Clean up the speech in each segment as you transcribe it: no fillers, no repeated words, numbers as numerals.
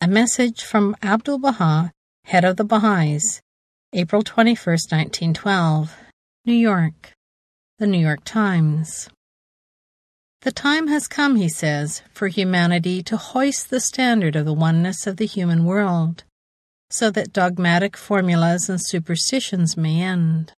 A message from Abdu'l-Baha, head of the Baha'is, April 21, 1912, New York. The New York Times. The time has come, he says, for humanity to hoist the standard of the oneness of the human world, so that dogmatic formulas and superstitions may end.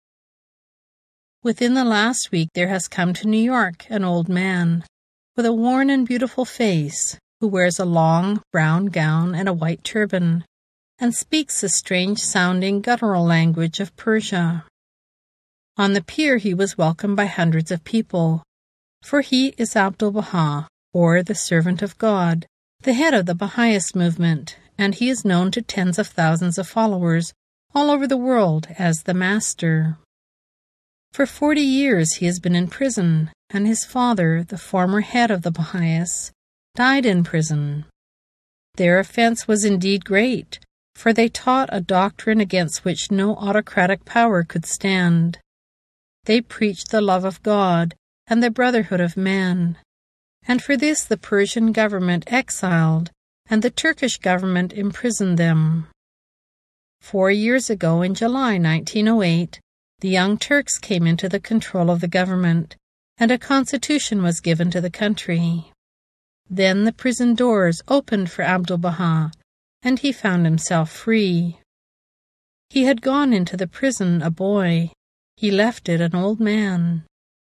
Within the last week there has come to New York an old man, with a worn and beautiful face, who wears a long brown gown and a white turban, and speaks the strange-sounding guttural language of Persia. On the pier he was welcomed by hundreds of people, for he is Abdu'l-Baha, or the Servant of God, the head of the Baha'ist movement, and he is known to tens of thousands of followers all over the world as the Master. For 40 years he has been in prison, and his father, the former head of the Baha'is, died in prison. Their offense was indeed great, for they taught a doctrine against which no autocratic power could stand. They preached the love of God and the brotherhood of man, and for this the Persian government exiled and the Turkish government imprisoned them. 4 years ago, in July 1908, the Young Turks came into the control of the government, and a constitution was given to the country. Then the prison doors opened for Abdu'l-Baha, and he found himself free. He had gone into the prison a boy. He left it an old man.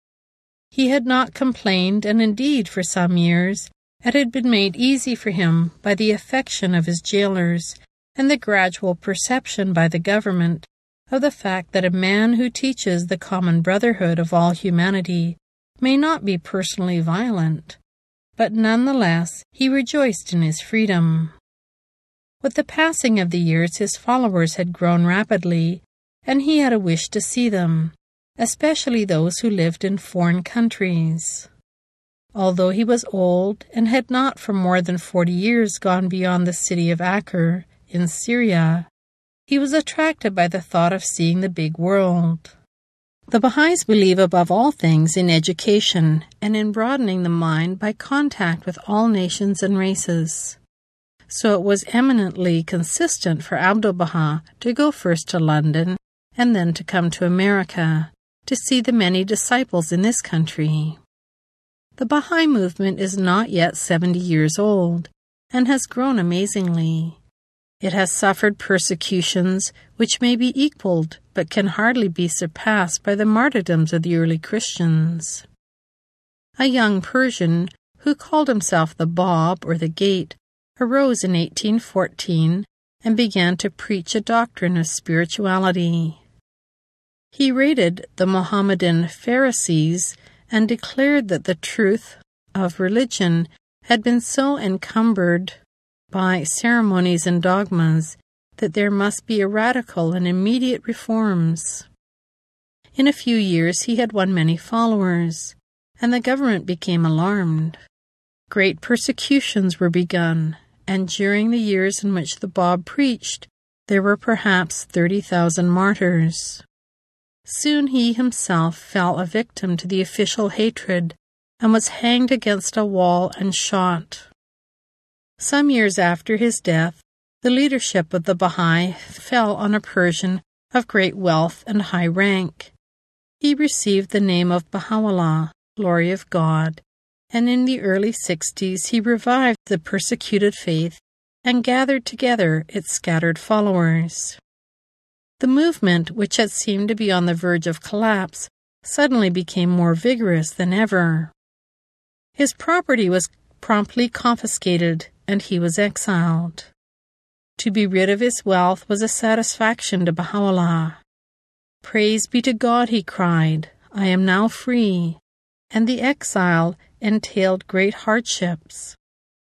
He had not complained, and indeed for some years it had been made easy for him by the affection of his jailers and the gradual perception by the government of the fact that a man who teaches the common brotherhood of all humanity may not be personally violent, but nonetheless he rejoiced in his freedom. With the passing of the years his followers had grown rapidly, and he had a wish to see them, especially those who lived in foreign countries. Although he was old and had not for more than 40 years gone beyond the city of Acre in Syria, he was attracted by the thought of seeing the big world. The Baha'is believe above all things in education and in broadening the mind by contact with all nations and races. So it was eminently consistent for Abdu'l-Baha to go first to London and then to come to America to see the many disciples in this country. The Baha'i movement is not yet 70 years old and has grown amazingly. It has suffered persecutions which may be equaled but can hardly be surpassed by the martyrdoms of the early Christians. A young Persian who called himself the Bab or the Gate arose in 1814 and began to preach a doctrine of spirituality. He rated the Mohammedan Pharisees and declared that the truth of religion had been so encumbered by ceremonies and dogmas that there must be a radical and immediate reforms. In a few years he had won many followers, and the government became alarmed. Great persecutions were begun, and during the years in which the Bab preached, there were perhaps 30,000 martyrs. Soon he himself fell a victim to the official hatred and was hanged against a wall and shot. Some years after his death, the leadership of the Baha'i fell on a Persian of great wealth and high rank. He received the name of Baha'u'llah, Glory of God, and in the early 60s he revived the persecuted faith and gathered together its scattered followers. The movement, which had seemed to be on the verge of collapse, suddenly became more vigorous than ever. His property was promptly confiscated, and he was exiled. To be rid of his wealth was a satisfaction to Baha'u'llah. "Praise be to God," he cried, "I am now free," and the exile entailed great hardships.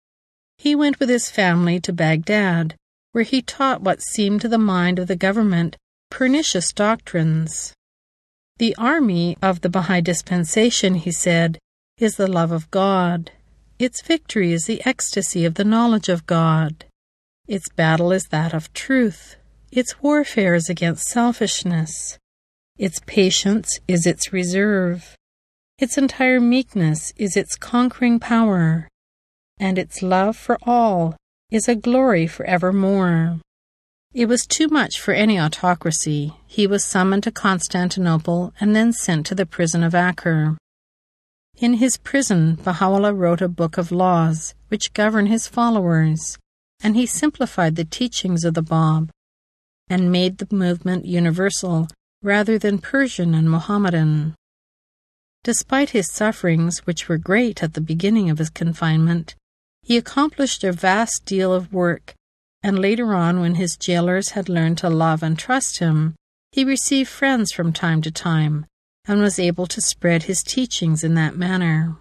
He went with his family to Baghdad, where he taught what seemed to the mind of the government pernicious doctrines. The army of the Baha'i dispensation, he said, is the love of God. Its victory is the ecstasy of the knowledge of God. Its battle is that of truth. Its warfare is against selfishness. Its patience is its reserve. Its entire meekness is its conquering power. And its love for all is a glory for evermore. It was too much for any autocracy. He was summoned to Constantinople and then sent to the prison of Acre. In his prison, Baha'u'llah wrote a book of laws which govern his followers, and he simplified the teachings of the Bab and made the movement universal rather than Persian and Mohammedan. Despite his sufferings, which were great at the beginning of his confinement, he accomplished a vast deal of work, and later on, when his jailers had learned to love and trust him, he received friends from time to time, and was able to spread his teachings in that manner.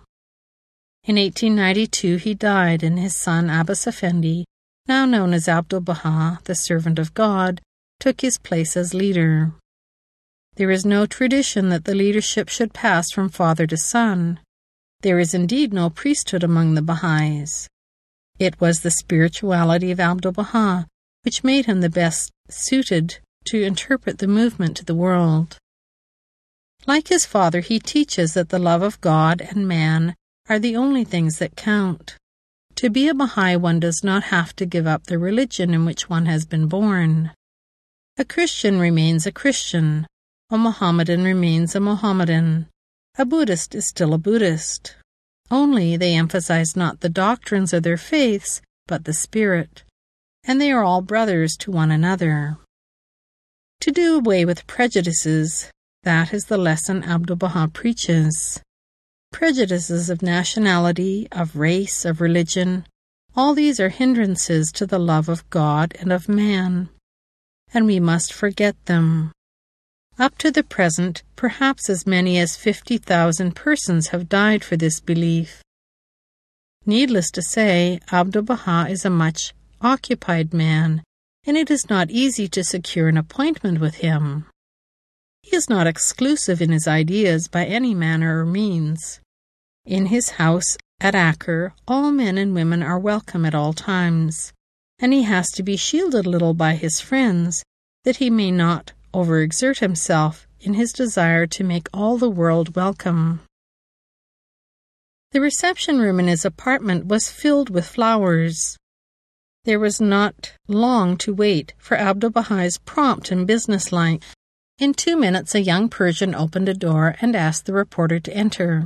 In 1892 he died, and his son Abbas Effendi, now known as Abdu'l-Baha, the servant of God, took his place as leader. There is no tradition that the leadership should pass from father to son. There is indeed no priesthood among the Baha'is. It was the spirituality of Abdu'l-Baha which made him the best suited to interpret the movement to the world. Like his father, he teaches that the love of God and man are the only things that count. To be a Baha'i, one does not have to give up the religion in which one has been born. A Christian remains a Christian. A Mohammedan remains a Mohammedan. A Buddhist is still a Buddhist. Only they emphasize not the doctrines of their faiths, but the spirit, and they are all brothers to one another. To do away with prejudices, that is the lesson Abdu'l-Baha preaches. Prejudices of nationality, of race, of religion, all these are hindrances to the love of God and of man, and we must forget them. Up to the present, perhaps as many as 50,000 persons have died for this belief. Needless to say, Abdu'l-Baha is a much occupied man, and it is not easy to secure an appointment with him. He is not exclusive in his ideas by any manner or means. In his house at Acre, all men and women are welcome at all times, and he has to be shielded a little by his friends, that he may not overexert himself in his desire to make all the world welcome. The reception room in his apartment was filled with flowers. There was not long to wait for Abdu'l-Baha's prompt and businesslike. In 2 minutes a young Persian opened a door and asked the reporter to enter.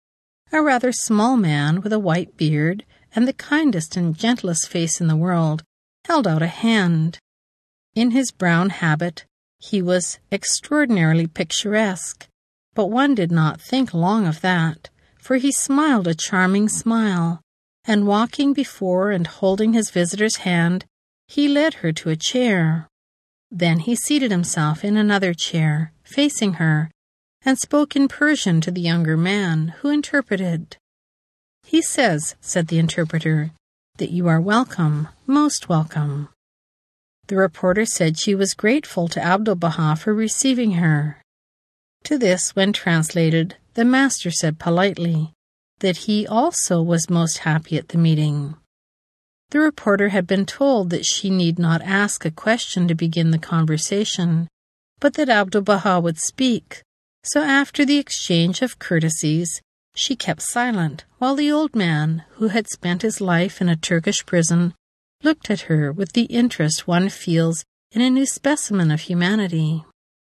A rather small man with a white beard and the kindest and gentlest face in the world held out a hand. In his brown habit, he was extraordinarily picturesque, but one did not think long of that, for he smiled a charming smile, and walking before and holding his visitor's hand, he led her to a chair. Then he seated himself in another chair, facing her, and spoke in Persian to the younger man, who interpreted. "He says," said the interpreter, "that you are welcome, most welcome." The reporter said she was grateful to Abdu'l-Baha for receiving her. To this, when translated, the master said politely that he also was most happy at the meeting. The reporter had been told that she need not ask a question to begin the conversation, but that Abdu'l-Baha would speak, so after the exchange of courtesies, she kept silent, while the old man, who had spent his life in a Turkish prison, looked at her with the interest one feels in a new specimen of humanity.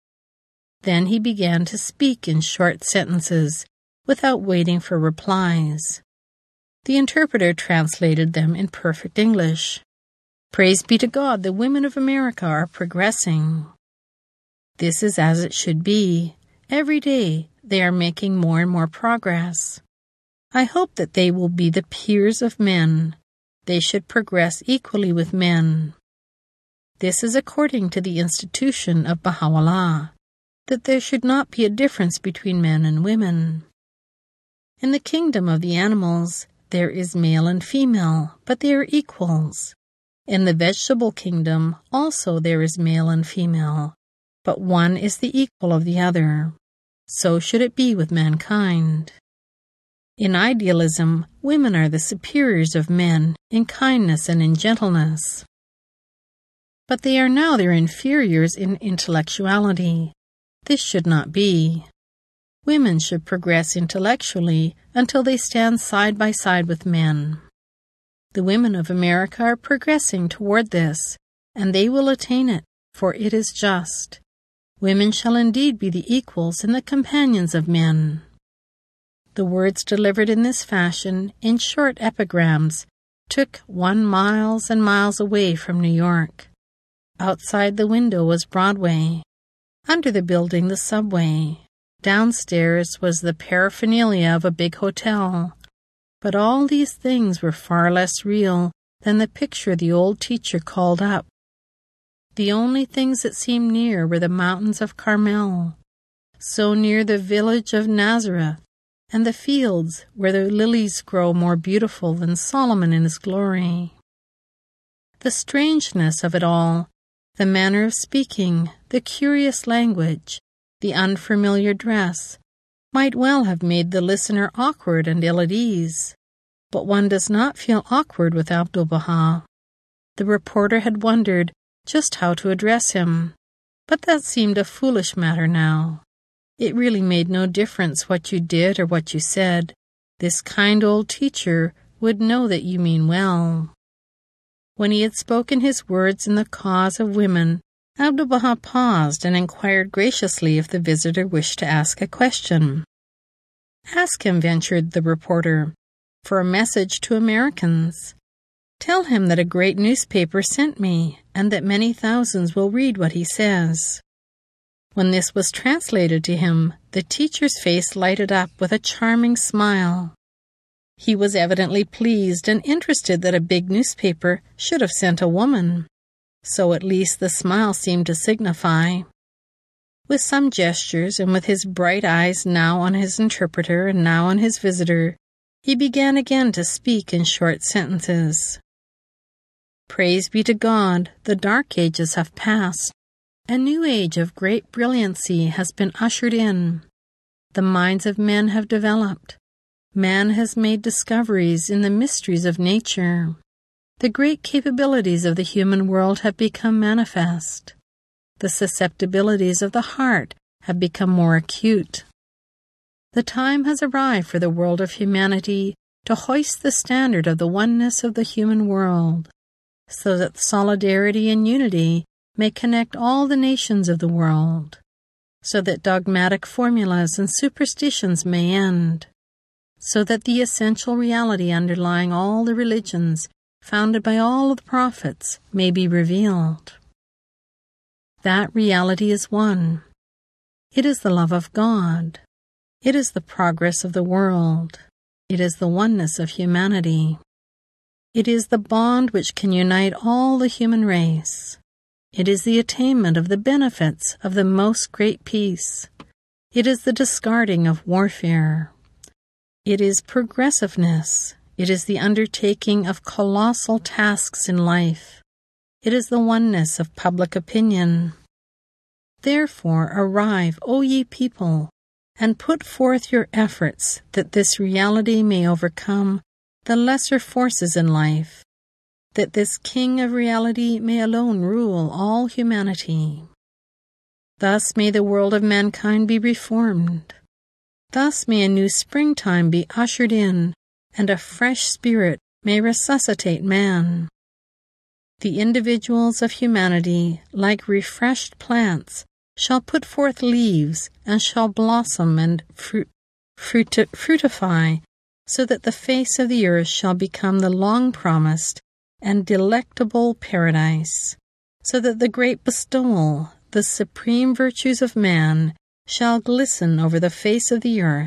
Then he began to speak in short sentences, without waiting for replies. The interpreter translated them in perfect English. "Praise be to God, the women of America are progressing. This is as it should be. Every day they are making more and more progress. I hope that they will be the peers of men. They should progress equally with men. This is according to the institution of Baha'u'llah, that there should not be a difference between men and women. In the kingdom of the animals, there is male and female, but they are equals. In the vegetable kingdom also there is male and female, but one is the equal of the other. So should it be with mankind. In idealism, women are the superiors of men in kindness and in gentleness. But they are now their inferiors in intellectuality. This should not be. Women should progress intellectually until they stand side by side with men. The women of America are progressing toward this, and they will attain it, for it is just. Women shall indeed be the equals and the companions of men. The words delivered in this fashion, in short epigrams, took 1 miles and miles away from New York. Outside the window was Broadway. Under the building, the subway. Downstairs was the paraphernalia of a big hotel. But all these things were far less real than the picture the old teacher called up. The only things that seemed near were the mountains of Carmel, so near the village of Nazareth, and the fields where the lilies grow more beautiful than Solomon in his glory. The strangeness of it all, the manner of speaking, the curious language, the unfamiliar dress, might well have made the listener awkward and ill at ease. But one does not feel awkward with Abdu'l-Baha. The reporter had wondered just how to address him, but that seemed a foolish matter now. It really made no difference what you did or what you said. This kind old teacher would know that you mean well. When he had spoken his words in the cause of women, Abdu'l-Baha paused and inquired graciously if the visitor wished to ask a question. "Ask him," ventured the reporter, "for a message to Americans. Tell him that a great newspaper sent me, and that many thousands will read what he says." When this was translated to him, the teacher's face lighted up with a charming smile. He was evidently pleased and interested that a big newspaper should have sent a woman. So at least the smile seemed to signify. With some gestures, and with his bright eyes now on his interpreter and now on his visitor, he began again to speak in short sentences. "Praise be to God, the dark ages have passed. A new age of great brilliancy has been ushered in. The minds of men have developed. Man has made discoveries in the mysteries of nature. The great capabilities of the human world have become manifest. The susceptibilities of the heart have become more acute. The time has arrived for the world of humanity to hoist the standard of the oneness of the human world, so that solidarity and unity may connect all the nations of the world, so that dogmatic formulas and superstitions may end, so that the essential reality underlying all the religions founded by all the prophets may be revealed. That reality is one. It is the love of God. It is the progress of the world. It is the oneness of humanity. It is the bond which can unite all the human race. It is the attainment of the benefits of the most great peace. It is the discarding of warfare. It is progressiveness. It is the undertaking of colossal tasks in life. It is the oneness of public opinion. Therefore arrive, O ye people, and put forth your efforts that this reality may overcome the lesser forces in life, that this King of reality may alone rule all humanity. Thus may the world of mankind be reformed. Thus may a new springtime be ushered in, and a fresh spirit may resuscitate man. The individuals of humanity, like refreshed plants, shall put forth leaves and shall blossom and fruitify, so that the face of the earth shall become the long-promised and delectable paradise, so that the great bestowal, the supreme virtues of man, shall glisten over the face of the earth.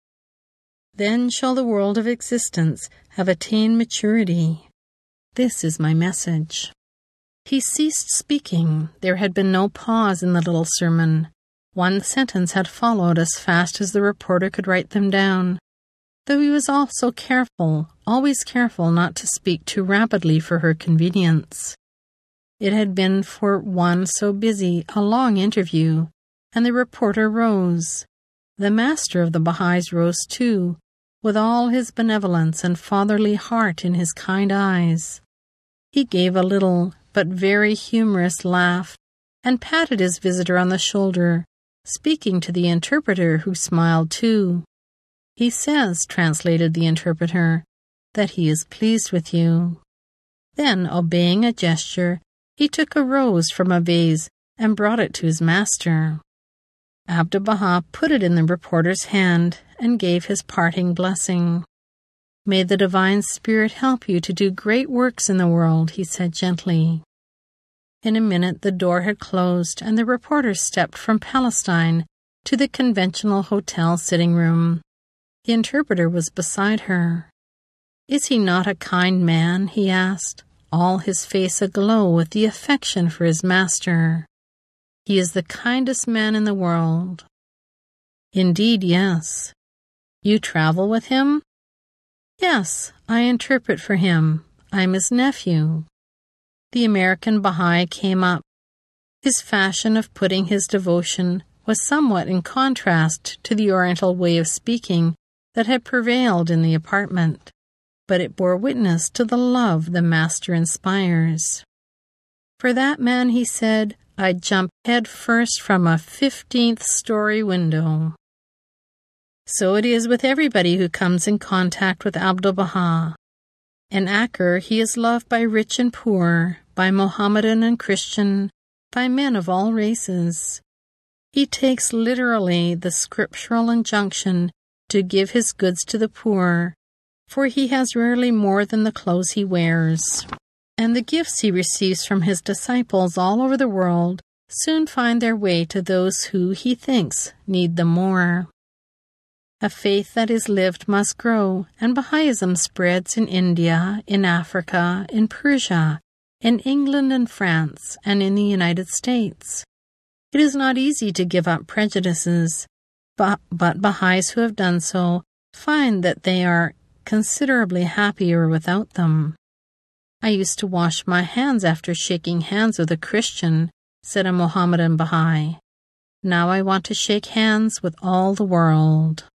Then shall the world of existence have attained maturity. This is my message." He ceased speaking. There had been no pause in the little sermon. One sentence had followed as fast as the reporter could write them down, though he was also careful, always careful not to speak too rapidly for her convenience. It had been for one so busy a long interview, and the reporter rose. The master of the Baha'is rose too, with all his benevolence and fatherly heart in his kind eyes. He gave a little but very humorous laugh and patted his visitor on the shoulder, speaking to the interpreter, who smiled too. "He says," translated the interpreter, that he is pleased with you." Then, obeying a gesture, he took a rose from a vase and brought it to his master. Abdu'l-Baha put it in the reporter's hand and gave his parting blessing. "May the Divine Spirit help you to do great works in the world," he said gently. In a minute the door had closed and the reporter stepped from Palestine to the conventional hotel sitting room. The interpreter was beside her. "Is he not a kind man?" he asked, all his face aglow with the affection for his master. "He is the kindest man in the world." "Indeed, yes." "You travel with him?" "Yes, I interpret for him. I'm his nephew." The American Baha'i came up. His fashion of putting his devotion was somewhat in contrast to the Oriental way of speaking that had prevailed in the apartment, but it bore witness to the love the master inspires. "For that man," he said, "I'd jump head first from a 15th-story window." So it is with everybody who comes in contact with Abdu'l-Baha. In Acre he is loved by rich and poor, by Mohammedan and Christian, by men of all races. He takes literally the scriptural injunction to give his goods to the poor, for he has rarely more than the clothes he wears. And the gifts he receives from his disciples all over the world soon find their way to those who, he thinks, need them more. A faith that is lived must grow, and Baha'ism spreads in India, in Africa, in Persia, in England and France, and in the United States. It is not easy to give up prejudices, but Baha'is who have done so find that they are considerably happier without them. "I used to wash my hands after shaking hands with a Christian," said a Mohammedan Baha'i. "Now I want to shake hands with all the world."